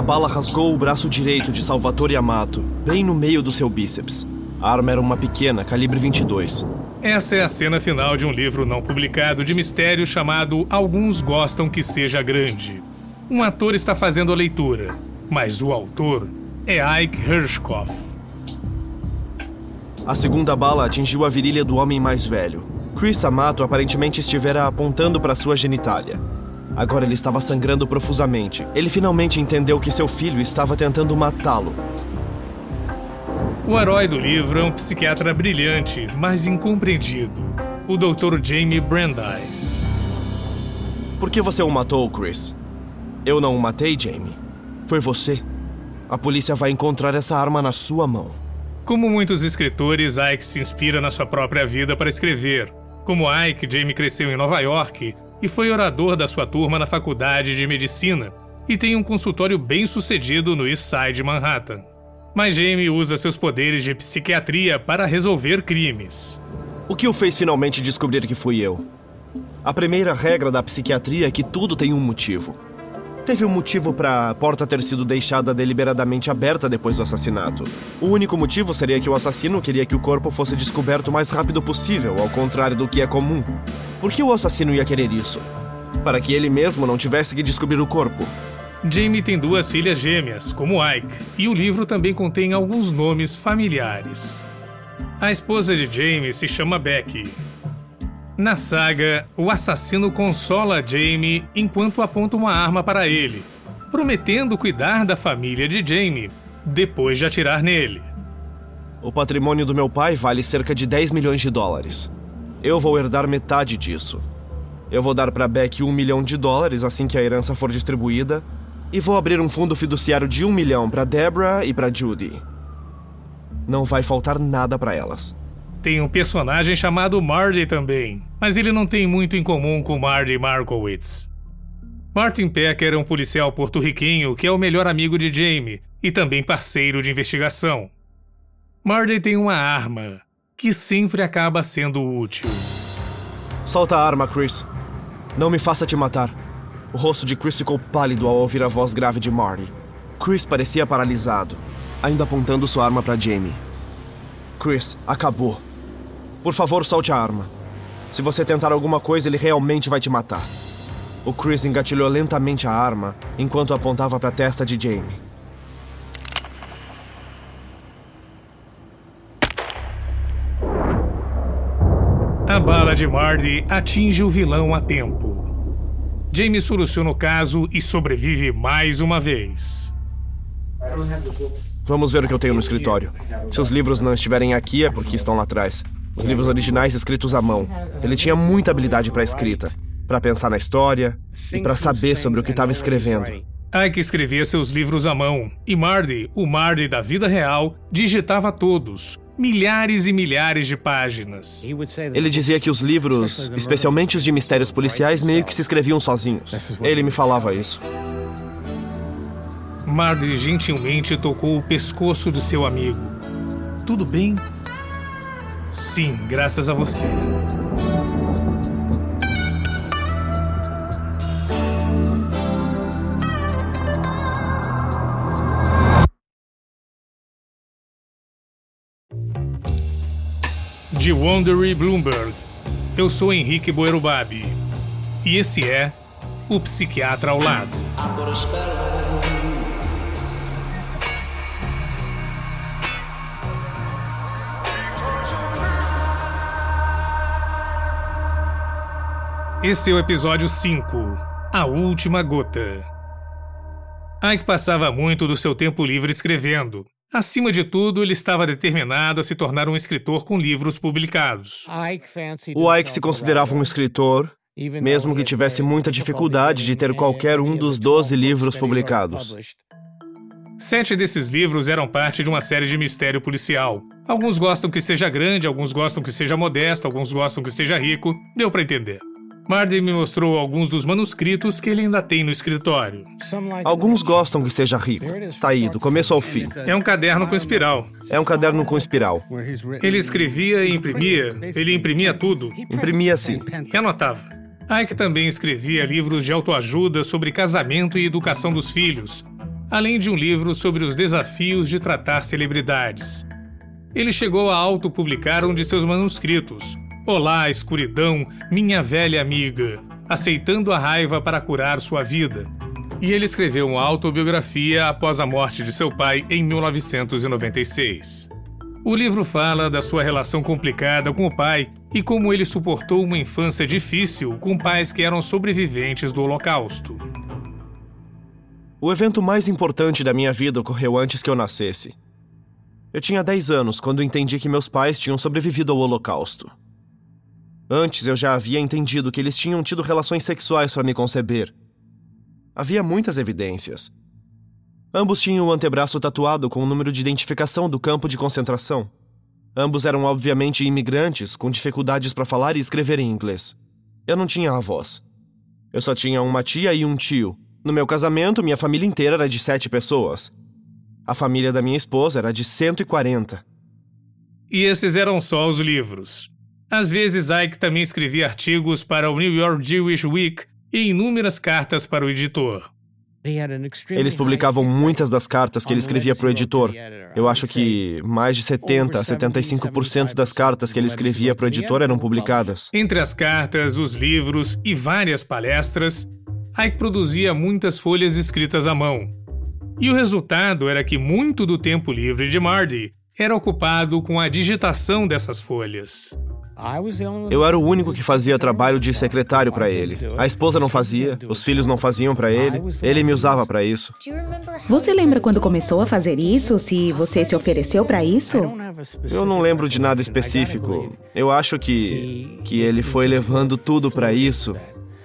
bala rasgou o braço direito de Salvatore Amato, bem no meio do seu bíceps. A arma era uma pequena, calibre 22. Essa é a cena final de um livro não publicado de mistério chamado Alguns Gostam Que Seja Grande. Um ator está fazendo a leitura, mas o autor é Ike Hershkopf. A segunda bala atingiu a virilha do homem mais velho. Chris Amato aparentemente estivera apontando para sua genitália. Agora ele estava sangrando profusamente. Ele finalmente entendeu que seu filho estava tentando matá-lo. O herói do livro é um psiquiatra brilhante, mas incompreendido. O Dr. Jamie Brandeis. Por que você o matou, Chris? Eu não o matei, Jamie. Foi você. A polícia vai encontrar essa arma na sua mão. Como muitos escritores, Ike se inspira na sua própria vida para escrever. Como Ike, Jamie cresceu em Nova York e foi orador da sua turma na faculdade de medicina e tem um consultório bem-sucedido no East Side de Manhattan. Mas Jamie usa seus poderes de psiquiatria para resolver crimes. O que o fez finalmente descobrir que fui eu? A primeira regra da psiquiatria é que tudo tem um motivo. Teve um motivo para a porta ter sido deixada deliberadamente aberta depois do assassinato. O único motivo seria que o assassino queria que o corpo fosse descoberto o mais rápido possível, ao contrário do que é comum. Por que o assassino ia querer isso? Para que ele mesmo não tivesse que descobrir o corpo. Jamie tem 2 filhas gêmeas, como Ike, e o livro também contém alguns nomes familiares. A esposa de Jamie se chama Becky. Na saga, o assassino consola Jamie enquanto aponta uma arma para ele, prometendo cuidar da família de Jamie depois de atirar nele. O patrimônio do meu pai vale cerca de 10 milhões de dólares. Eu vou herdar metade disso. Eu vou dar para Becky $1 milhão assim que a herança for distribuída, e vou abrir um fundo fiduciário de $1 milhão para Deborah e para Judy. Não vai faltar nada para elas. Tem um personagem chamado Marty também, mas ele não tem muito em comum com Marty Markowitz. Martin Pecker é um policial porto-riquenho que é o melhor amigo de Jamie e também parceiro de investigação. Marty tem uma arma que sempre acaba sendo útil. Solta a arma, Chris. Não me faça te matar. O rosto de Chris ficou pálido ao ouvir a voz grave de Marty. Chris parecia paralisado, ainda apontando sua arma para Jamie. Chris, acabou. Por favor, solte a arma. Se você tentar alguma coisa, ele realmente vai te matar. O Chris engatilhou lentamente a arma enquanto apontava para a testa de Jamie. A bala de Marty atinge o vilão a tempo. Jamie soluciona o caso e sobrevive mais uma vez. Vamos ver o que eu tenho no escritório. Se os livros não estiverem aqui, é porque estão lá atrás. Os livros originais escritos à mão. Ele tinha muita habilidade para escrita, para pensar na história e para saber sobre o que estava escrevendo. Ike escrevia seus livros à mão, e Marty, o Marty da vida real, digitava todos, milhares e milhares de páginas. Ele dizia que os livros, especialmente os de mistérios policiais, meio que se escreviam sozinhos. Ele me falava isso. Marty gentilmente tocou o pescoço do seu amigo. Tudo bem? Sim, graças a você. De Wondery Bloomberg, eu sou Henrique Boerubabi. E esse é O Psiquiatra ao Lado. Esse é o episódio 5, A Última Gota. Ike passava muito do seu tempo livre escrevendo. Acima de tudo, ele estava determinado a se tornar um escritor com livros publicados. O Ike se considerava um escritor, mesmo que tivesse muita dificuldade de ter qualquer um dos 12 livros publicados. 7 desses livros eram parte de uma série de mistério policial. Alguns gostam que seja grande, alguns gostam que seja modesto, alguns gostam que seja rico. Deu para entender. Marty me mostrou alguns dos manuscritos que ele ainda tem no escritório. Alguns gostam que seja rico. Tá aí, do começo ao fim. É um caderno com espiral. É um caderno com espiral. Ele escrevia e imprimia. Ele imprimia tudo. Imprimia sim. E anotava. Ike também escrevia livros de autoajuda sobre casamento e educação dos filhos. além de um livro sobre os desafios de tratar celebridades. Ele chegou a autopublicar um de seus manuscritos, Olá, Escuridão, Minha Velha Amiga, aceitando a raiva para curar sua vida. E ele escreveu uma autobiografia após a morte de seu pai em 1996. O livro fala da sua relação complicada com o pai e como ele suportou uma infância difícil com pais que eram sobreviventes do Holocausto. O evento mais importante da minha vida ocorreu antes que eu nascesse. Eu tinha 10 anos quando entendi que meus pais tinham sobrevivido ao Holocausto. Antes eu já havia entendido que eles tinham tido relações sexuais para me conceber. Havia muitas evidências. Ambos tinham o antebraço tatuado com o número de identificação do campo de concentração. Ambos eram obviamente imigrantes, com dificuldades para falar e escrever em inglês. Eu não tinha avós. Eu só tinha uma tia e um tio. No meu casamento, minha família inteira era de 7 pessoas. A família da minha esposa era de 140. E esses eram só os livros. Às vezes, Ike também escrevia artigos para o New York Jewish Week e inúmeras cartas para o editor. Eles publicavam muitas das cartas que ele escrevia para o editor. Eu acho que mais de 70% a 75% das cartas que ele escrevia para o editor eram publicadas. Entre as cartas, os livros e várias palestras, Ike produzia muitas folhas escritas à mão. E o resultado era que muito do tempo livre de Marty era ocupado com a digitação dessas folhas. Eu era o único que fazia trabalho de secretário para ele. A esposa não fazia, os filhos não faziam para ele. Ele me usava para isso. Você lembra quando começou a fazer isso? Se você se ofereceu para isso? Eu não lembro de nada específico. Eu acho que ele foi levando tudo para isso.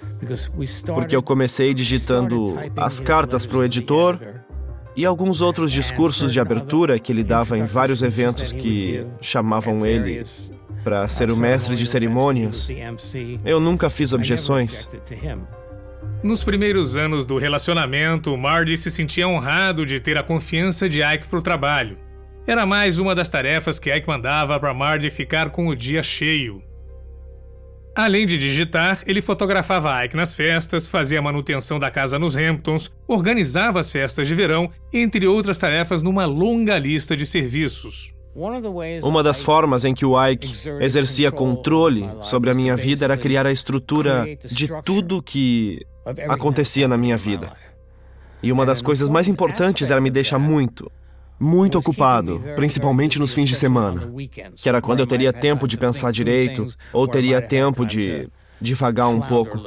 Porque eu comecei digitando as cartas para o editor e alguns outros discursos de abertura que ele dava em vários eventos que chamavam ele para ser o mestre de cerimônias. Eu nunca fiz objeções. Nos primeiros anos do relacionamento, Marty se sentia honrado de ter a confiança de Ike para o trabalho. Era mais uma das tarefas que Ike mandava para Marty ficar com o dia cheio. Além de digitar, ele fotografava Ike nas festas, fazia a manutenção da casa nos Hamptons, organizava as festas de verão, entre outras tarefas numa longa lista de serviços. Uma das formas em que o Ike exercia controle sobre a minha vida era criar a estrutura de tudo que acontecia na minha vida. E uma das coisas mais importantes era me deixar muito ocupado, principalmente nos fins de semana, que era quando eu teria tempo de pensar direito, ou teria tempo de divagar um pouco.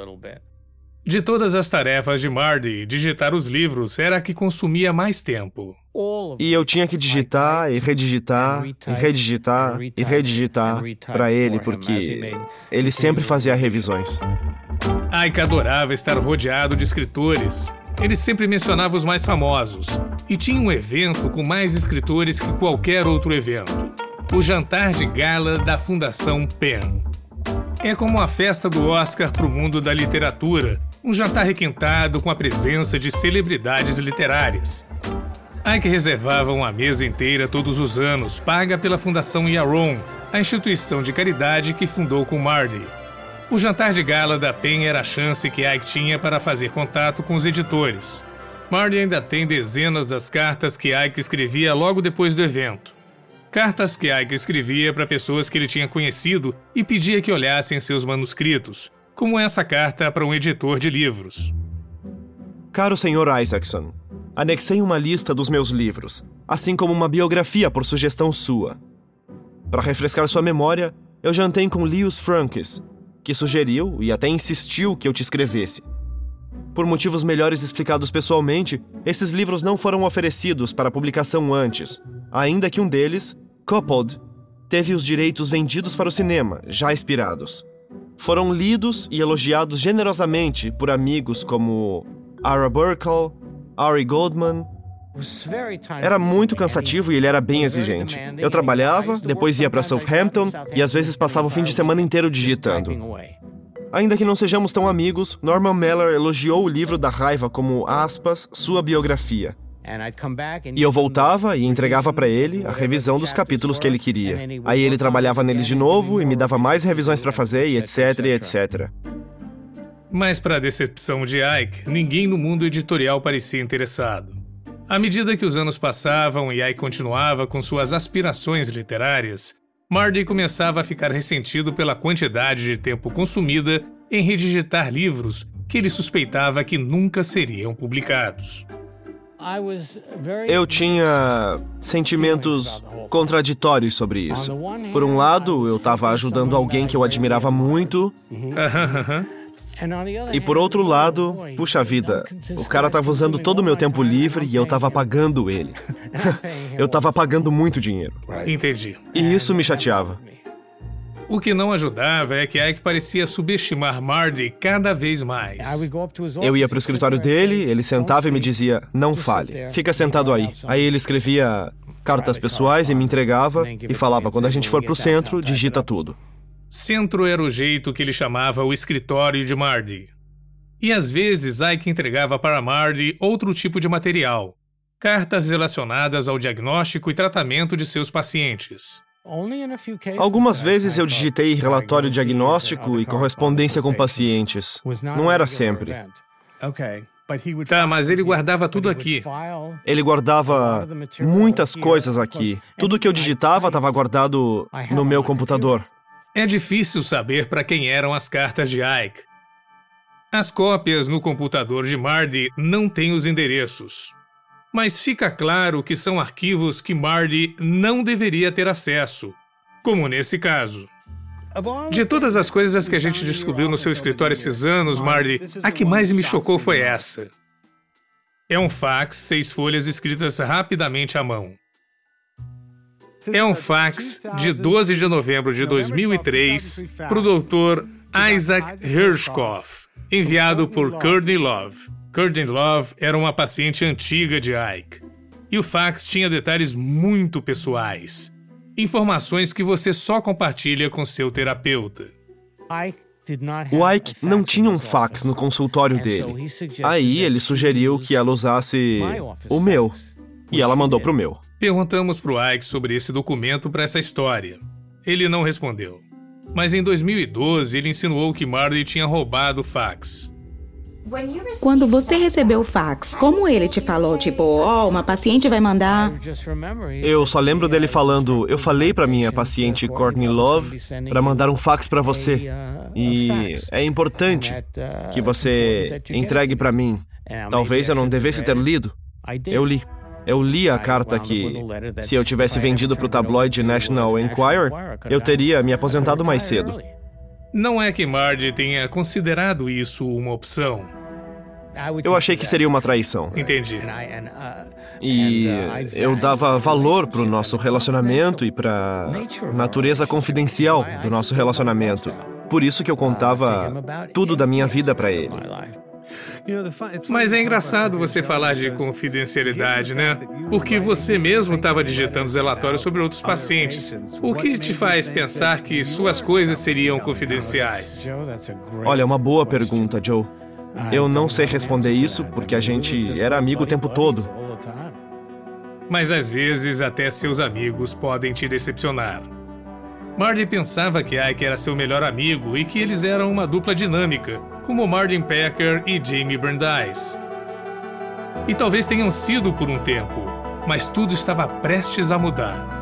De todas as tarefas de Marty, digitar os livros era a que consumia mais tempo. E eu tinha que digitar e redigitar, e redigitar e redigitar para ele, porque ele sempre fazia revisões. Ike adorava estar rodeado de escritores. Ele sempre mencionava os mais famosos. E tinha um evento com mais escritores que qualquer outro evento. O jantar de gala da Fundação Penn. É como a festa do Oscar para o mundo da literatura. Um jantar requintado com a presença de celebridades literárias. Ike reservava uma mesa inteira todos os anos, paga pela Fundação Yaron, a instituição de caridade que fundou com Marty. O jantar de gala da Penn era a chance que Ike tinha para fazer contato com os editores. Marty ainda tem dezenas das cartas que Ike escrevia logo depois do evento. Cartas que Ike escrevia para pessoas que ele tinha conhecido e pedia que olhassem seus manuscritos, como essa carta para um editor de livros. Caro Sr. Isaacson, anexei uma lista dos meus livros, assim como uma biografia por sugestão sua. Para refrescar sua memória, eu jantei com Lewis Frankes, que sugeriu e até insistiu que eu te escrevesse. Por motivos melhores explicados pessoalmente, esses livros não foram oferecidos para publicação antes, ainda que um deles, Coupled, teve os direitos vendidos para o cinema, já expirados. Foram lidos e elogiados generosamente por amigos como Ara Burkle, Ari Goldman. Era muito cansativo e ele era bem exigente. Eu trabalhava, depois ia para Southampton e às vezes passava o fim de semana inteiro digitando. Ainda que não sejamos tão amigos, Norman Mailer elogiou o livro da raiva como, aspas, sua biografia. E eu voltava e entregava para ele a revisão dos capítulos que ele queria. Aí ele trabalhava neles de novo e me dava mais revisões para fazer e etc, e etc. Mas para a decepção de Ike, ninguém no mundo editorial parecia interessado. À medida que os anos passavam e Ike continuava com suas aspirações literárias, Marty começava a ficar ressentido pela quantidade de tempo consumida em redigitar livros que ele suspeitava que nunca seriam publicados. Eu tinha sentimentos contraditórios sobre isso. Por um lado, eu estava ajudando alguém que eu admirava muito. E por outro lado, puxa vida, o cara estava usando todo o meu tempo livre e eu estava pagando ele. Eu estava pagando muito dinheiro. Entendi. E isso me chateava. O que não ajudava é que Ike parecia subestimar Marty cada vez mais. Eu ia para o escritório dele, ele sentava e me dizia, não fale, fica sentado aí. Aí ele escrevia cartas pessoais e me entregava e falava, quando a gente for para o centro, digita tudo. Centro era o jeito que ele chamava o escritório de Marty. E às vezes Ike entregava para Marty outro tipo de material, cartas relacionadas ao diagnóstico e tratamento de seus pacientes. Algumas vezes eu digitei relatório diagnóstico e correspondência com pacientes. Não era sempre. Tá, mas ele guardava tudo aqui. Ele guardava muitas coisas aqui. Tudo que eu digitava estava guardado no meu computador. É difícil saber para quem eram as cartas de Ike. As cópias no computador de Marty não têm os endereços. Mas fica claro que são arquivos que Marty não deveria ter acesso, como nesse caso. De todas as coisas que a gente descobriu no seu escritório esses anos, Marty, a que mais me chocou foi essa. É um fax, 6 folhas escritas rapidamente à mão. É um fax de 12 de novembro de 2003 para o Dr. Isaac Hirschkopf, enviado por Courtney Love. Courtney Love era uma paciente antiga de Ike. E o fax tinha detalhes muito pessoais. Informações que você só compartilha com seu terapeuta. O Ike não tinha um fax no consultório dele. Aí ele sugeriu que ela usasse o meu. E ela mandou pro meu. Perguntamos pro Ike sobre esse documento para essa história. Ele não respondeu. Mas em 2012 ele insinuou que Marty tinha roubado o fax. Quando você recebeu o fax, como ele te falou? Tipo, uma paciente vai mandar... Eu só lembro dele falando, eu falei pra minha paciente Courtney Love para mandar um fax pra você. E é importante que você entregue pra mim. Talvez eu não devesse ter lido. Eu li. Eu li a carta que, se eu tivesse vendido pro tabloide National Enquirer, eu teria me aposentado mais cedo. Não é que Marty tenha considerado isso uma opção. Eu achei que seria uma traição. Entendi. E eu dava valor pro nosso relacionamento e pra natureza confidencial do nosso relacionamento. Por isso que eu contava tudo da minha vida pra ele. Mas é engraçado você falar de confidencialidade, né? Porque você mesmo estava digitando os relatórios sobre outros pacientes. O que te faz pensar que suas coisas seriam confidenciais? Olha, é uma boa pergunta, Joe. Eu não sei responder isso porque a gente era amigo o tempo todo. Mas às vezes até seus amigos podem te decepcionar. Marty pensava que Ike era seu melhor amigo e que eles eram uma dupla dinâmica, como Martin Packer e Jamie Brandeis. E talvez tenham sido por um tempo, mas tudo estava prestes a mudar.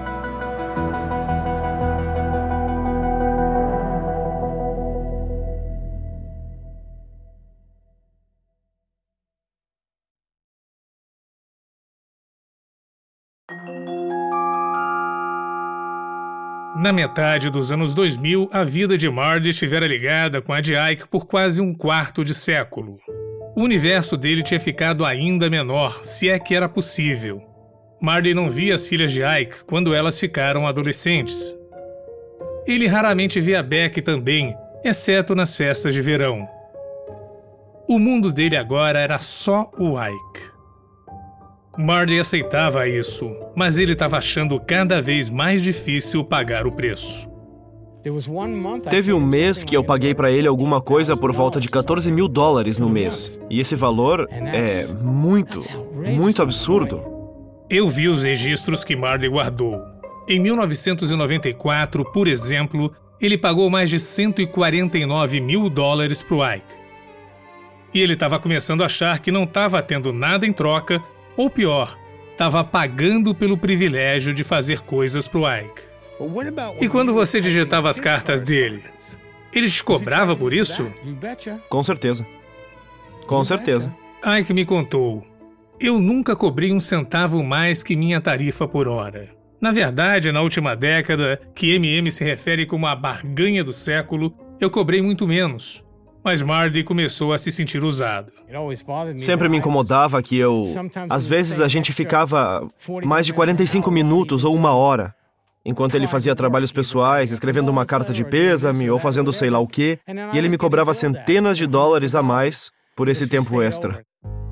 Na metade dos anos 2000, a vida de Marty estivera ligada com a de Ike por quase um quarto de século. O universo dele tinha ficado ainda menor, se é que era possível. Marty não via as filhas de Ike quando elas ficaram adolescentes. Ele raramente via Beck também, exceto nas festas de verão. O mundo dele agora era só o Ike. Marty aceitava isso, mas ele estava achando cada vez mais difícil pagar o preço. Teve um mês que eu paguei para ele alguma coisa por volta de $14 mil no mês. E esse valor é muito absurdo. Eu vi os registros que Marty guardou. Em 1994, por exemplo, ele pagou mais de $149 mil pro Ike. E ele estava começando a achar que não estava tendo nada em troca Ou pior, estava pagando pelo privilégio de fazer coisas pro Ike. E quando você digitava as cartas dele, ele te cobrava por isso? Com certeza. Com certeza. Ike me contou. Eu nunca cobrei um centavo mais que minha tarifa por hora. Na verdade, na última década, que MM se refere como a barganha do século, eu cobrei muito menos. Mas Marty começou a se sentir usado. Sempre me incomodava que às vezes a gente ficava mais de 45 minutos ou 1 hora, enquanto ele fazia trabalhos pessoais, escrevendo uma carta de pêsame ou fazendo sei lá o quê, e ele me cobrava centenas de dólares a mais por esse tempo extra.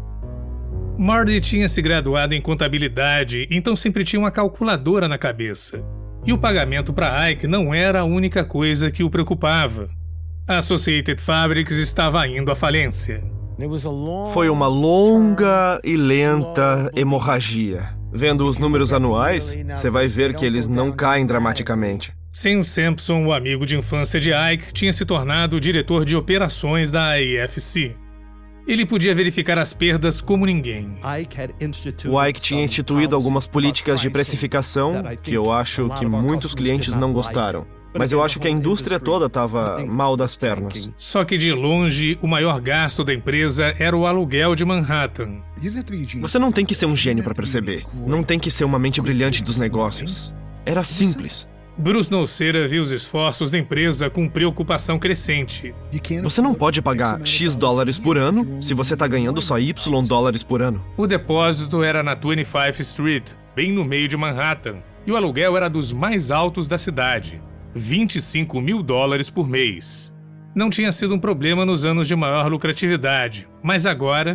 Marty tinha se graduado em contabilidade, então sempre tinha uma calculadora na cabeça. E o pagamento para Ike não era a única coisa que o preocupava. A Associated Fabrics estava indo à falência. Foi uma longa e lenta hemorragia. Vendo os números anuais, você vai ver que eles não caem dramaticamente. Sam Sampson, o amigo de infância de Ike, tinha se tornado o diretor de operações da AFC. Ele podia verificar as perdas como ninguém. O Ike tinha instituído algumas políticas de precificação que eu acho que muitos clientes não gostaram. Mas eu acho que a indústria toda estava mal das pernas. Só que de longe, o maior gasto da empresa era o aluguel de Manhattan. Você não tem que ser um gênio para perceber. Não tem que ser uma mente brilhante dos negócios. Era simples. Bruce Nocera viu os esforços da empresa com preocupação crescente. Você não pode pagar X dólares por ano se você está ganhando só Y dólares por ano. O depósito era na 25th Street, bem no meio de Manhattan, e o aluguel era dos mais altos da cidade, $25 mil por mês. Não tinha sido um problema nos anos de maior lucratividade, mas agora...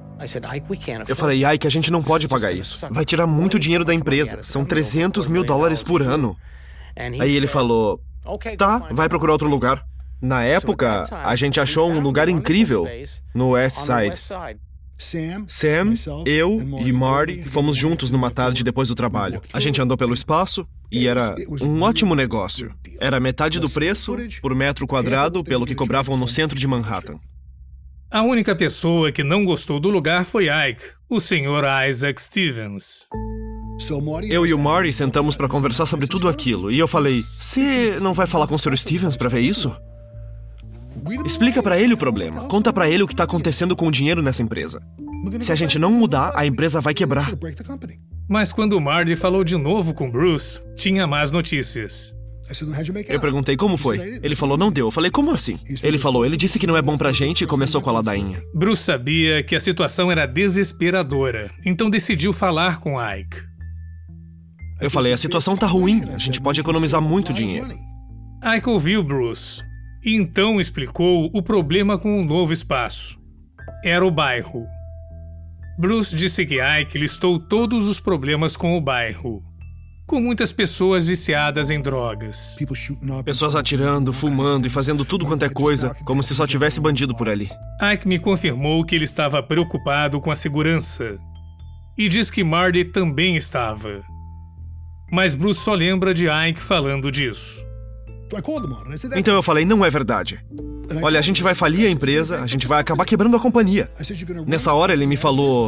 Eu falei, Ike, a gente não pode pagar isso. Vai tirar muito dinheiro da empresa. São $300 mil por ano. Aí ele falou, tá, vai procurar outro lugar. Na época, a gente achou um lugar incrível no West Side. Sam, eu e Marty fomos juntos numa tarde depois do trabalho. A gente andou pelo espaço e era um ótimo negócio. Era metade do preço por metro quadrado pelo que cobravam no centro de Manhattan. A única pessoa que não gostou do lugar foi Ike, o Sr. Isaac Stevens. Eu e o Marty sentamos para conversar sobre tudo aquilo. E eu falei, você não vai falar com o Sr. Stevens para ver isso? Explica para ele o problema. Conta para ele o que está acontecendo com o dinheiro nessa empresa. Se a gente não mudar, a empresa vai quebrar. Mas quando o Marty falou de novo com Bruce, tinha más notícias. Eu perguntei como foi. Ele falou, não deu. Eu falei, como assim? Ele falou, ele disse que não é bom pra gente e começou com a ladainha. Bruce sabia que a situação era desesperadora, então decidiu falar com Ike. Eu falei, a situação tá ruim, a gente pode economizar muito dinheiro. Ike ouviu Bruce e então explicou o problema com o novo espaço. Era o bairro. Bruce disse que Ike listou todos os problemas com o bairro. Com muitas pessoas viciadas em drogas. Pessoas atirando, fumando e fazendo tudo quanto é coisa, como se só tivesse bandido por ali. Ike me confirmou que ele estava preocupado com a segurança. E diz que Marty também estava. Mas Bruce só lembra de Ike falando disso. Então eu falei, não é verdade. Olha, a gente vai falir a empresa, a gente vai acabar quebrando a companhia. Nessa hora ele me falou,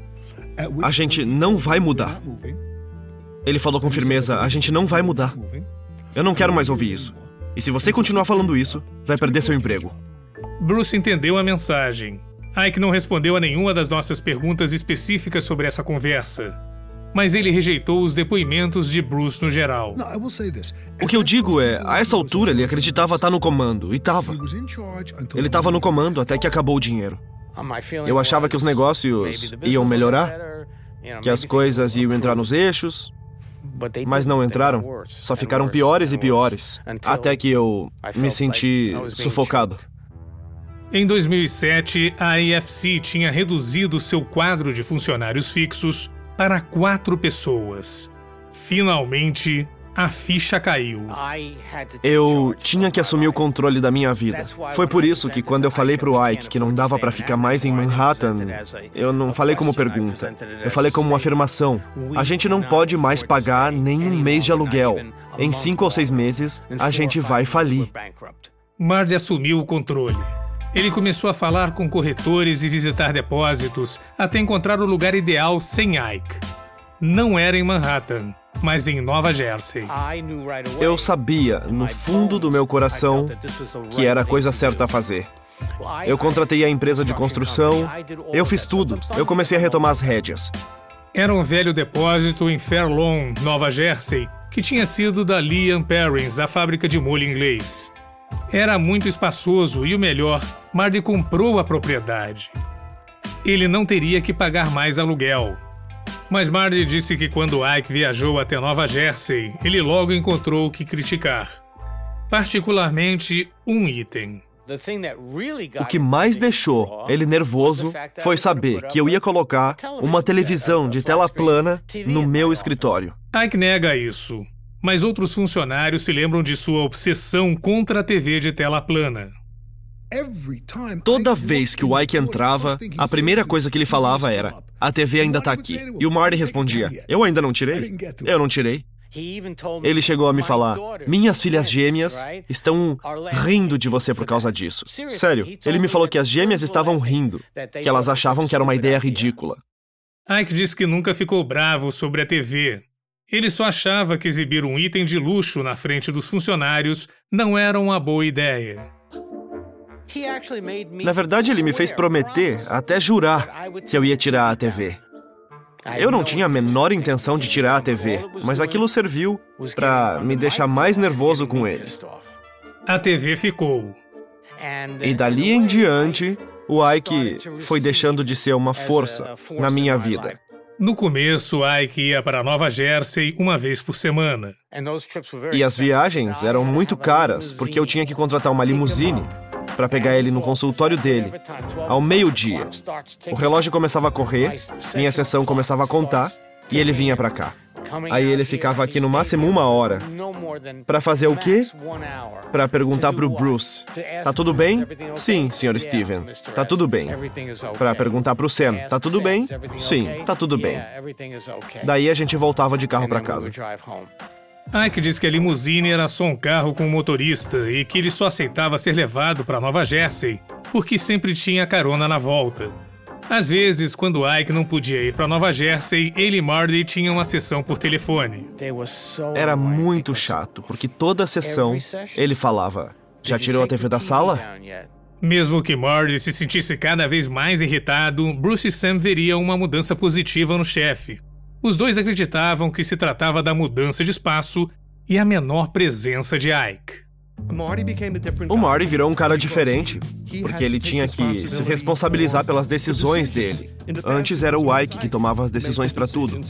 a gente não vai mudar. Ele falou com firmeza, a gente não vai mudar. Eu não quero mais ouvir isso. E se você continuar falando isso, vai perder seu emprego. Bruce entendeu a mensagem. Ike não respondeu a nenhuma das nossas perguntas específicas sobre essa conversa. Mas ele rejeitou os depoimentos de Bruce no geral. O que eu digo é, a essa altura ele acreditava estar no comando, e estava. Ele estava no comando até que acabou o dinheiro. Eu achava que os negócios iam melhorar, que as coisas iam entrar nos eixos, mas não entraram. Só ficaram piores e piores, até que eu me senti sufocado. Em 2007, a AFC tinha reduzido seu quadro de funcionários fixos para 4 pessoas. Finalmente, a ficha caiu. Eu tinha que assumir o controle da minha vida. Foi por isso que quando eu falei pro Ike que não dava para ficar mais em Manhattan, eu não falei como pergunta. Eu falei como uma afirmação. A gente não pode mais pagar nem um mês de aluguel. Em 5 ou 6 meses, a gente vai falir. Marty assumiu o controle. Ele começou a falar com corretores e visitar depósitos até encontrar o lugar ideal sem Ike. Não era em Manhattan, mas em Nova Jersey. Eu sabia, no fundo do meu coração, que era a coisa certa a fazer. Eu contratei a empresa de construção, eu fiz tudo, eu comecei a retomar as rédeas. Era um velho depósito em Fair Lawn, Nova Jersey, que tinha sido da Lee & Perrins, a fábrica de molho inglês. Era muito espaçoso e o melhor, Marty comprou a propriedade. Ele não teria que pagar mais aluguel. Mas Marty disse que quando Ike viajou até Nova Jersey, ele logo encontrou o que criticar. Particularmente um item. O que mais deixou ele nervoso foi saber que eu ia colocar uma televisão de tela plana no meu escritório. Ike nega isso, mas outros funcionários se lembram de sua obsessão contra a TV de tela plana. Toda vez que o Ike entrava, a primeira coisa que ele falava era: "A TV ainda tá aqui." E o Marty respondia: "Eu ainda não tirei. Eu não tirei." Ele chegou a me falar: "Minhas filhas gêmeas estão rindo de você por causa disso." Sério, ele me falou que as gêmeas estavam rindo, que elas achavam que era uma ideia ridícula. Ike disse que nunca ficou bravo sobre a TV. Ele só achava que exibir um item de luxo na frente dos funcionários não era uma boa ideia. Na verdade, ele me fez prometer, até jurar, que eu ia tirar a TV. Eu não tinha a menor intenção de tirar a TV, mas aquilo serviu para me deixar mais nervoso com ele. A TV ficou. E dali em diante, o Ike foi deixando de ser uma força na minha vida. No começo, Ike ia para Nova Jersey uma vez por semana. E as viagens eram muito caras, porque eu tinha que contratar uma limusine para pegar ele no consultório dele, ao meio-dia. O relógio começava a correr, minha sessão começava a contar, e ele vinha para cá. Aí ele ficava aqui no máximo 1 hora. Para fazer o quê? Para perguntar pro Bruce: "Tá tudo bem?" "Sim, Sr. Steven, tá tudo bem." Para perguntar pro Sam: "Tá tudo bem?" "Sim, tá tudo bem." Daí a gente voltava de carro para casa. Ike diz que a limusine era só um carro com um motorista e que ele só aceitava ser levado para Nova Jersey porque sempre tinha carona na volta. Às vezes, quando Ike não podia ir para Nova Jersey, ele e Marty tinham uma sessão por telefone. Era muito chato, porque toda a sessão ele falava: "Já tirou a TV da sala?" Mesmo que Marty se sentisse cada vez mais irritado, Bruce e Sam veriam uma mudança positiva no chefe. Os dois acreditavam que se tratava da mudança de espaço e a menor presença de Ike. O Marty virou um cara diferente, porque ele tinha que se responsabilizar pelas decisões dele. Antes era o Ike que tomava as decisões para tudo.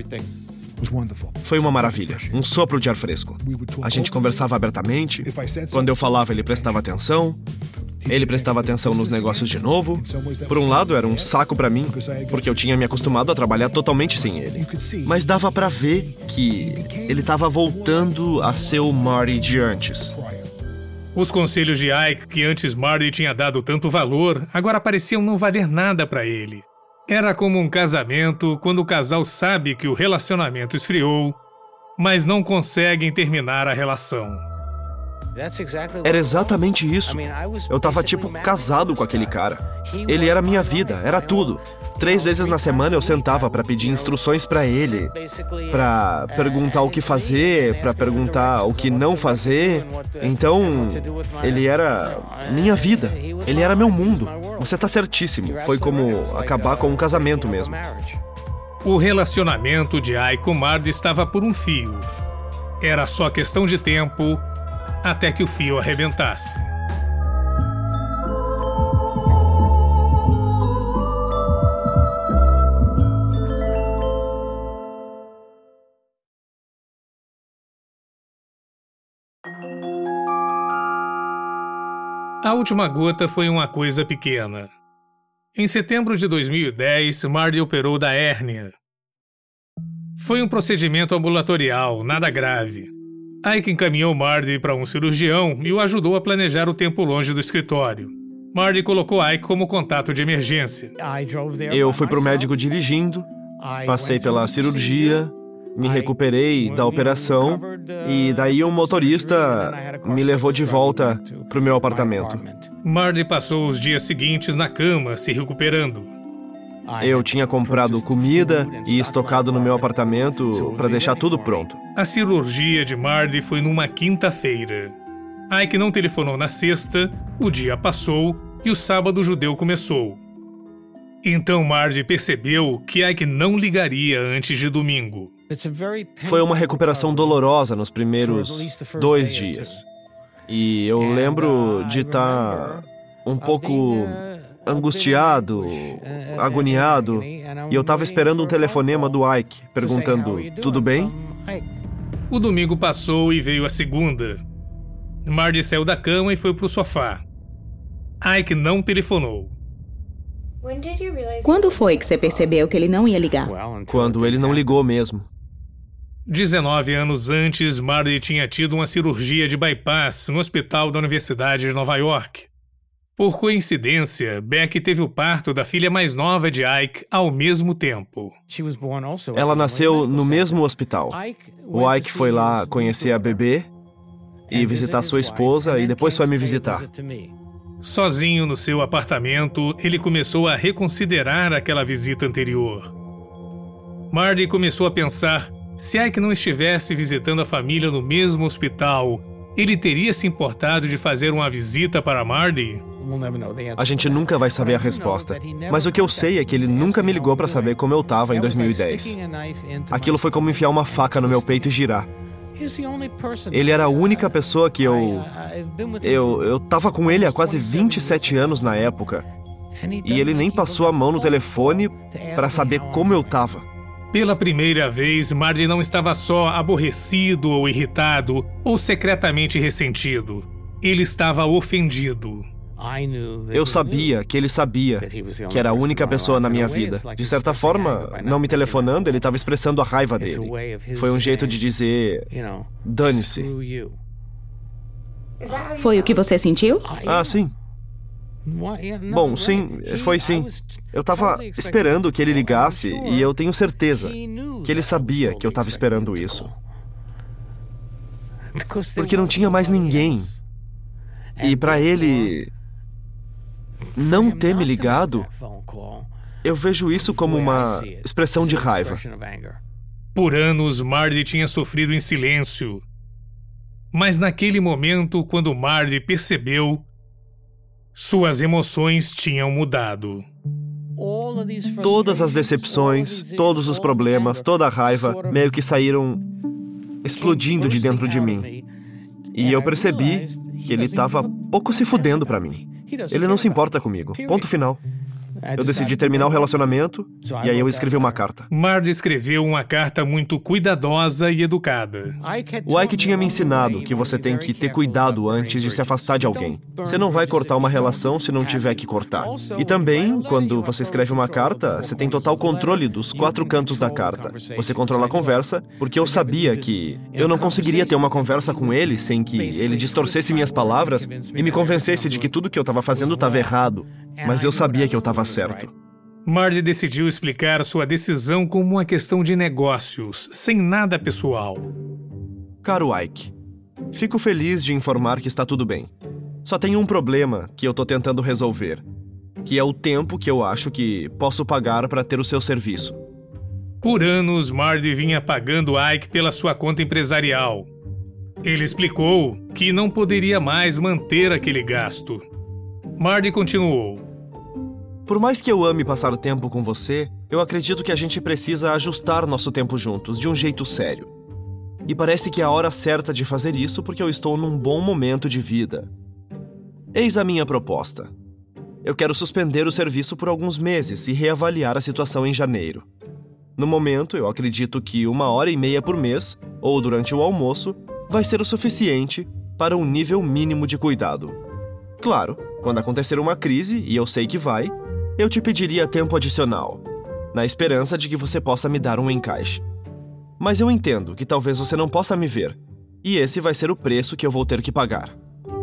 Foi uma maravilha, um sopro de ar fresco. A gente conversava abertamente. Quando eu falava, ele prestava atenção. Ele prestava atenção nos negócios de novo. Por um lado, era um saco pra mim, porque eu tinha me acostumado a trabalhar totalmente sem ele. Mas dava pra ver que ele tava voltando a ser o Marty de antes. Os conselhos de Ike, que antes Marty tinha dado tanto valor, agora pareciam não valer nada pra ele. Era como um casamento, quando o casal sabe que o relacionamento esfriou, mas não conseguem terminar a relação. Era exatamente isso. Eu tava tipo casado com aquele cara. Ele era minha vida, era tudo. 3 vezes na semana eu sentava pra pedir instruções pra ele, pra perguntar o que fazer, pra perguntar o que não fazer. Então, ele era minha vida, ele era meu mundo. Você tá certíssimo, foi como acabar com um casamento mesmo. O relacionamento de Ike com Marty estava por um fio. Era só questão de tempo até que o fio arrebentasse. A última gota foi uma coisa pequena. Em setembro de 2010, Marty operou da hérnia. Foi um procedimento ambulatorial, nada grave. Ike encaminhou Marty para um cirurgião e o ajudou a planejar o tempo longe do escritório. Marty colocou Ike como contato de emergência. Eu fui pro médico dirigindo, passei pela cirurgia, me recuperei da operação e daí um motorista me levou de volta pro meu apartamento. Marty passou os dias seguintes na cama, se recuperando. Eu tinha comprado comida e estocado no meu apartamento para deixar tudo pronto. A cirurgia de Marty foi numa quinta-feira. Ike não telefonou na sexta, o dia passou e o sábado judeu começou. Então Marty percebeu que Ike não ligaria antes de domingo. Foi uma recuperação dolorosa nos primeiros 2 dias. E eu lembro de estar um pouco angustiado, agoniado, e eu estava esperando um telefonema do Ike, perguntando, tudo bem? O domingo passou e veio a segunda. Marty saiu da cama e foi pro sofá. Ike não telefonou. Quando foi que você percebeu que ele não ia ligar? Quando ele não ligou mesmo. 19 anos antes, Marty tinha tido uma cirurgia de bypass no hospital da Universidade de Nova York. Por coincidência, Becky teve o parto da filha mais nova de Ike ao mesmo tempo. Ela nasceu no mesmo hospital. O Ike foi lá conhecer a bebê e visitar sua esposa e depois foi me visitar. Sozinho no seu apartamento, ele começou a reconsiderar aquela visita anterior. Marty começou a pensar, se Ike não estivesse visitando a família no mesmo hospital, ele teria se importado de fazer uma visita para Marty? A gente nunca vai saber a resposta, mas o que eu sei é que ele nunca me ligou para saber como eu estava em 2010. Aquilo foi como enfiar uma faca no meu peito e girar. Ele era a única pessoa que eu tava com ele há quase 27 anos na época. E ele nem passou a mão no telefone para saber como eu tava. Pela primeira vez, Marty não estava só aborrecido ou irritado ou secretamente ressentido. Ele estava ofendido. Eu sabia que ele sabia que era a única pessoa na minha vida. De certa forma, não me telefonando, ele estava expressando a raiva dele. Foi um jeito de dizer, dane-se. Foi o que você sentiu? Ah, sim. Bom, sim, foi sim. Eu estava esperando que ele ligasse e eu tenho certeza que ele sabia que eu estava esperando isso. Porque não tinha mais ninguém. E para ele não ter me ligado, eu vejo isso como uma expressão de raiva. Por anos, Marty tinha sofrido em silêncio. Mas naquele momento, quando Marty percebeu, suas emoções tinham mudado. Todas as decepções, todos os problemas, toda a raiva meio que saíram explodindo de dentro de mim. E eu percebi que ele estava pouco se fudendo pra mim. Ele não se importa comigo. Ponto final. Eu decidi terminar o relacionamento e aí eu escrevi uma carta. Marty escreveu uma carta muito cuidadosa e educada. O Ike tinha me ensinado que você tem que ter cuidado antes de se afastar de alguém. Você não vai cortar uma relação se não tiver que cortar. E também, quando você escreve uma carta, você tem total controle dos 4 cantos da carta. Você controla a conversa, porque eu sabia que eu não conseguiria ter uma conversa com ele sem que ele distorcesse minhas palavras e me convencesse de que tudo que eu estava fazendo estava errado. Mas eu sabia que eu estava certo. Marty decidiu explicar sua decisão como uma questão de negócios, sem nada pessoal. Caro Ike, fico feliz de informar que está tudo bem. Só tem um problema que eu tô tentando resolver, que é o tempo que eu acho que posso pagar para ter o seu serviço. Por anos, Marty vinha pagando Ike pela sua conta empresarial. Ele explicou que não poderia mais manter aquele gasto. Marty continuou. Por mais que eu ame passar tempo com você, eu acredito que a gente precisa ajustar nosso tempo juntos, de um jeito sério. E parece que é a hora certa de fazer isso porque eu estou num bom momento de vida. Eis a minha proposta. Eu quero suspender o serviço por alguns meses e reavaliar a situação em janeiro. No momento, eu acredito que 1h30 por mês, ou durante o almoço, vai ser o suficiente para um nível mínimo de cuidado. Claro, quando acontecer uma crise, e eu sei que vai, eu te pediria tempo adicional, na esperança de que você possa me dar um encaixe. Mas eu entendo que talvez você não possa me ver, e esse vai ser o preço que eu vou ter que pagar.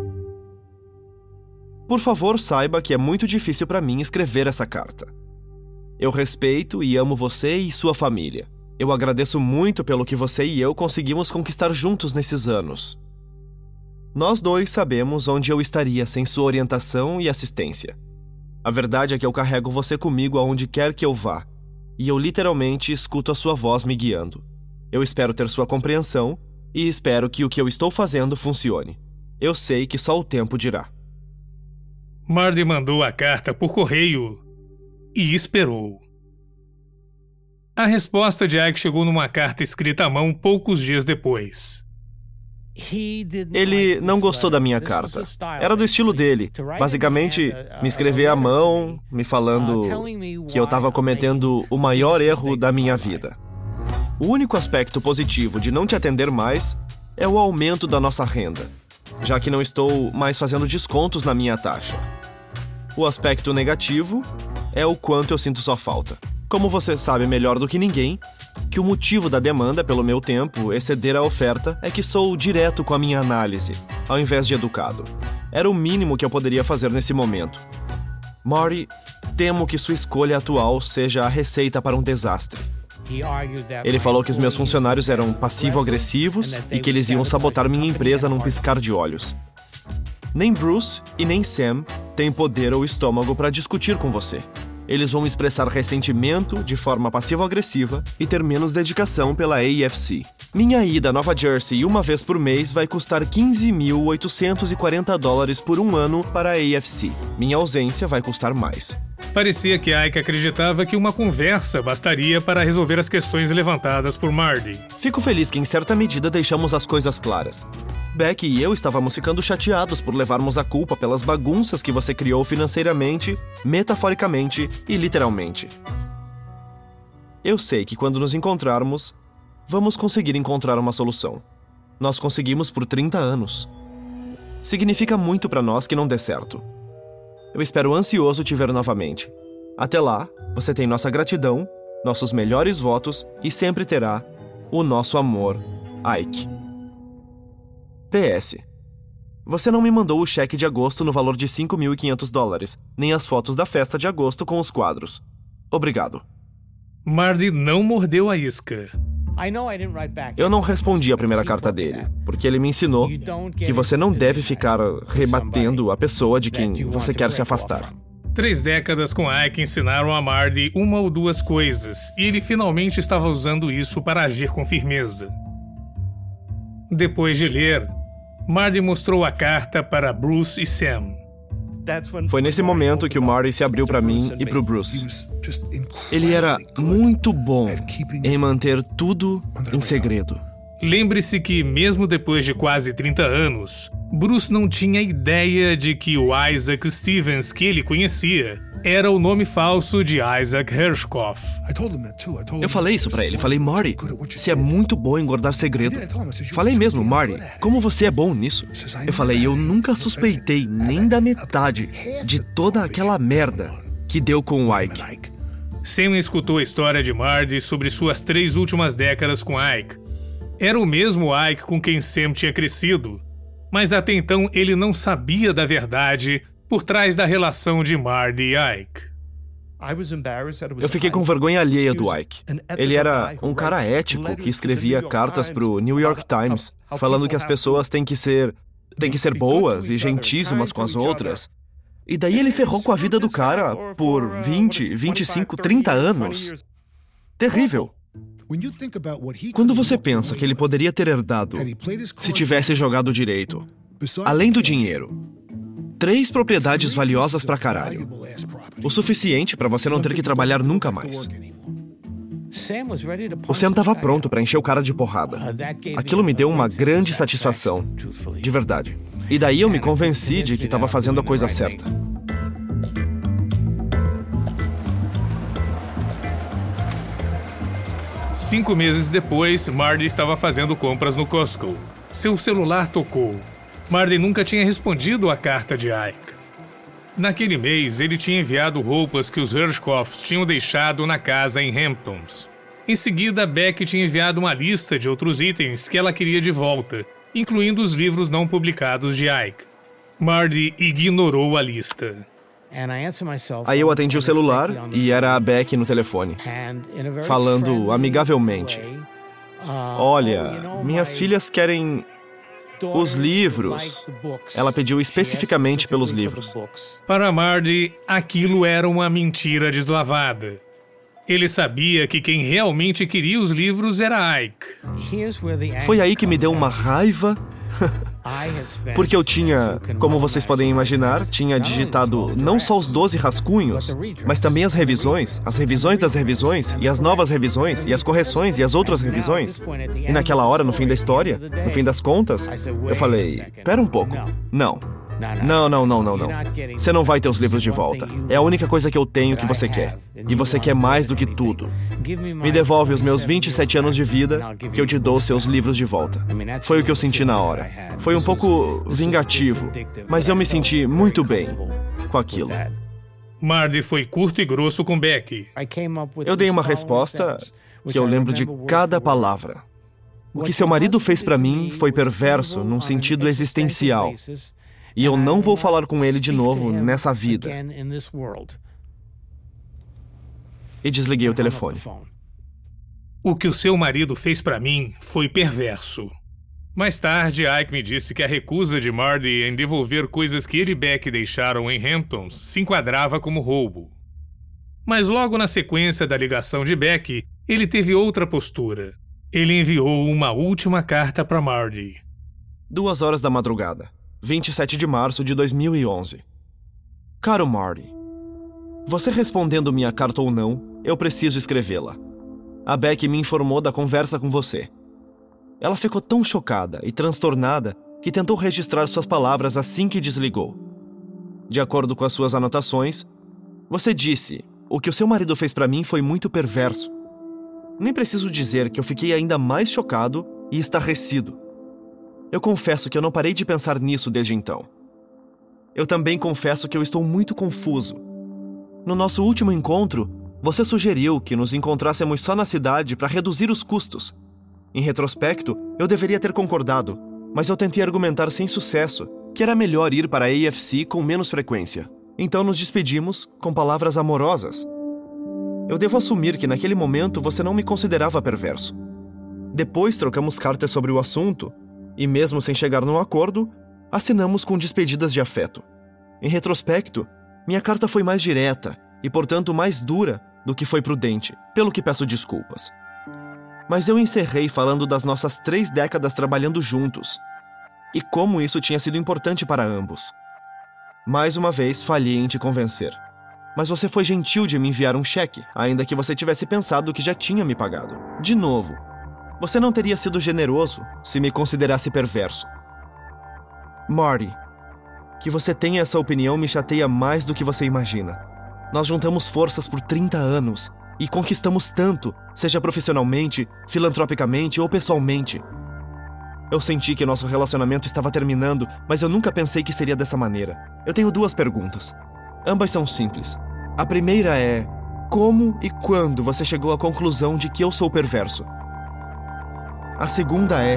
Por favor, saiba que é muito difícil para mim escrever essa carta. Eu respeito e amo você e sua família. Eu agradeço muito pelo que você e eu conseguimos conquistar juntos nesses anos. Nós dois sabemos onde eu estaria sem sua orientação e assistência. A verdade é que eu carrego você comigo aonde quer que eu vá, e eu literalmente escuto a sua voz me guiando. Eu espero ter sua compreensão e espero que o que eu estou fazendo funcione. Eu sei que só o tempo dirá. Marty mandou a carta por correio e esperou. A resposta de Ike chegou numa carta escrita à mão poucos dias depois. Ele não gostou da minha carta. Era do estilo dele. Basicamente, me escrever à mão, me falando que eu estava cometendo o maior erro da minha vida. O único aspecto positivo de não te atender mais é o aumento da nossa renda, já que não estou mais fazendo descontos na minha taxa. O aspecto negativo é o quanto eu sinto sua falta. Como você sabe melhor do que ninguém, que o motivo da demanda pelo meu tempo exceder a oferta é que sou direto com a minha análise, ao invés de educado. Era o mínimo que eu poderia fazer nesse momento. Marty, temo que sua escolha atual seja a receita para um desastre. Ele falou que os meus funcionários eram passivo-agressivos e que eles iam sabotar minha empresa num piscar de olhos. Nem Bruce e nem Sam têm poder ou estômago para discutir com você. Eles vão expressar ressentimento de forma passivo-agressiva e ter menos dedicação pela AFC. Minha ida a Nova Jersey uma vez por mês vai custar $15.840 por um ano para a AFC. Minha ausência vai custar mais. Parecia que Ike acreditava que uma conversa bastaria para resolver as questões levantadas por Marty. Fico feliz que em certa medida deixamos as coisas claras. Becky e eu estávamos ficando chateados por levarmos a culpa pelas bagunças que você criou financeiramente, metaforicamente e literalmente. Eu sei que quando nos encontrarmos, vamos conseguir encontrar uma solução. Nós conseguimos por 30 anos. Significa muito para nós que não dê certo. Eu espero ansioso te ver novamente. Até lá, você tem nossa gratidão, nossos melhores votos e sempre terá o nosso amor, Ike. PS. Você não me mandou o cheque de agosto no valor de $5.500, nem as fotos da festa de agosto com os quadros. Obrigado. Marty não mordeu a isca. Eu não respondi a primeira carta dele, porque ele me ensinou que você não deve ficar rebatendo a pessoa de quem você quer se afastar. 3 décadas com Ike ensinaram a Marty uma ou duas coisas, e ele finalmente estava usando isso para agir com firmeza. Depois de ler, Marty mostrou a carta para Bruce e Sam. Foi nesse momento que o Marty se abriu para mim e para o Bruce. Ele era muito bom em manter tudo em segredo. Lembre-se que, mesmo depois de quase 30 anos, Bruce não tinha ideia de que o Isaac Stevens que ele conhecia era o nome falso de Isaac Hershkopf. Eu falei isso pra ele. Falei, Marty, você é muito bom em guardar segredo. Falei mesmo, Marty, como você é bom nisso? Eu falei, eu nunca suspeitei nem da metade de toda aquela merda que deu com o Ike. Sam escutou a história de Marty sobre suas 3 últimas décadas com Ike. Era o mesmo Ike com quem Sam tinha crescido, mas até então ele não sabia da verdade por trás da relação de Marty e Ike. Eu fiquei com vergonha alheia do Ike. Ele era um cara ético que escrevia cartas pro New York Times, falando que as pessoas têm que ser boas e gentis umas com as outras. E daí ele ferrou com a vida do cara por 20, 25, 30 anos. Terrível. Quando você pensa que ele poderia ter herdado se tivesse jogado direito, além do dinheiro, 3 propriedades valiosas pra caralho. O suficiente pra você não ter que trabalhar nunca mais. O Sam tava pronto pra encher o cara de porrada. Aquilo me deu uma grande satisfação. De verdade. E daí eu me convenci de que tava fazendo a coisa certa. Cinco meses depois, Marty estava fazendo compras no Costco. Seu celular tocou. Marty nunca tinha respondido à carta de Ike. Naquele mês, ele tinha enviado roupas que os Hershkopfs tinham deixado na casa em Hamptons. Em seguida, Becky tinha enviado uma lista de outros itens que ela queria de volta, incluindo os livros não publicados de Ike. Marty ignorou a lista. Aí eu atendi o celular e era a Becky no telefone, falando amigavelmente. Olha, minhas filhas querem Os livros. Ela pediu especificamente pelos livros. Para Marty, aquilo era uma mentira deslavada. Ele sabia que quem realmente queria os livros era Ike. Foi aí que me deu uma raiva. Porque eu tinha, como vocês podem imaginar, tinha digitado não só os 12 rascunhos, mas também as revisões das revisões, e as novas revisões, e as correções, e as outras revisões. E naquela hora, no fim da história, no fim das contas, eu falei, pera um pouco, não. Não. Você não vai ter os livros de volta. É a única coisa que eu tenho que você quer. E você quer mais do que tudo. Me devolve os meus 27 anos de vida, que eu te dou seus livros de volta. Foi o que eu senti na hora. Foi um pouco vingativo, mas eu me senti muito bem com aquilo. Marty foi curto e grosso com Becky. Eu dei uma resposta que eu lembro de cada palavra. O que seu marido fez pra mim foi perverso num sentido existencial. E eu não vou falar com ele de novo nessa vida. E desliguei o telefone. O que o seu marido fez pra mim foi perverso. Mais tarde, Ike me disse que a recusa de Marty em devolver coisas que ele e Becky deixaram em Hamptons se enquadrava como roubo. Mas logo na sequência da ligação de Becky, ele teve outra postura. Ele enviou uma última carta para Marty. 2 da madrugada. 27 de março de 2011. Caro Marty, você respondendo minha carta ou não, eu preciso escrevê-la. A Becky me informou da conversa com você. Ela ficou tão chocada e transtornada que tentou registrar suas palavras assim que desligou. De acordo com as suas anotações, você disse: o que o seu marido fez pra mim foi muito perverso. Nem preciso dizer que eu fiquei ainda mais chocado e estarrecido. Eu confesso que eu não parei de pensar nisso desde então. Eu também confesso que eu estou muito confuso. No nosso último encontro, você sugeriu que nos encontrássemos só na cidade para reduzir os custos. Em retrospecto, eu deveria ter concordado, mas eu tentei argumentar sem sucesso que era melhor ir para a AFC com menos frequência. Então nos despedimos com palavras amorosas. Eu devo assumir que naquele momento você não me considerava perverso. Depois trocamos cartas sobre o assunto, e mesmo sem chegar num acordo, assinamos com despedidas de afeto. Em retrospecto, minha carta foi mais direta e, portanto, mais dura do que foi prudente, pelo que peço desculpas. Mas eu encerrei falando das nossas 3 décadas trabalhando juntos e como isso tinha sido importante para ambos. Mais uma vez, falhei em te convencer. Mas você foi gentil de me enviar um cheque, ainda que você tivesse pensado que já tinha me pagado. De novo, você não teria sido generoso se me considerasse perverso. Marty, que você tenha essa opinião me chateia mais do que você imagina. Nós juntamos forças por 30 anos e conquistamos tanto, seja profissionalmente, filantropicamente ou pessoalmente. Eu senti que nosso relacionamento estava terminando, mas eu nunca pensei que seria dessa maneira. Eu tenho 2 perguntas. Ambas são simples. A primeira é: como e quando você chegou à conclusão de que eu sou perverso? A segunda é: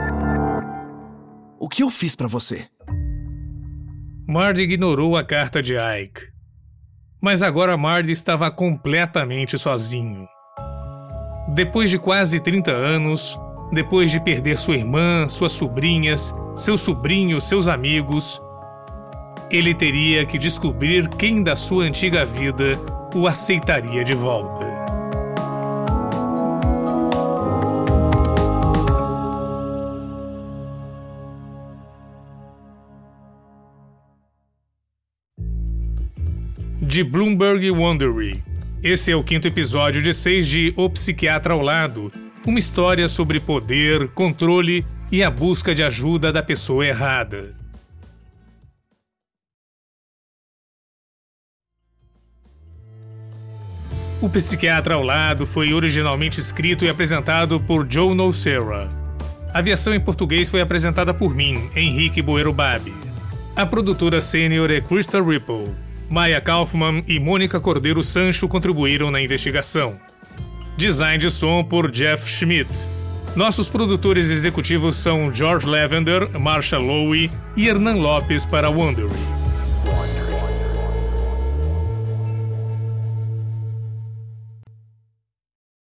o que eu fiz pra você? Marty ignorou a carta de Ike. Mas agora Marty estava completamente sozinho. Depois de quase 30 anos, depois de perder sua irmã, suas sobrinhas, seus sobrinhos, seus amigos, ele teria que descobrir quem da sua antiga vida o aceitaria de volta. De Bloomberg Wondery. Esse é o 5º episódio de 6 de O Psiquiatra ao Lado, uma história sobre poder, controle e a busca de ajuda da pessoa errada. O Psiquiatra ao Lado foi originalmente escrito e apresentado por Joe Nocera. A versão em português foi apresentada por mim, Henrique Boero Babi. A produtora sênior é Krista Ripple. Maya Kaufman e Mônica Cordeiro Sancho contribuíram na investigação. Design de som por Jeff Schmidt. Nossos produtores executivos são George Lavender, Marsha Lowy e Hernan Lopes para Wondery.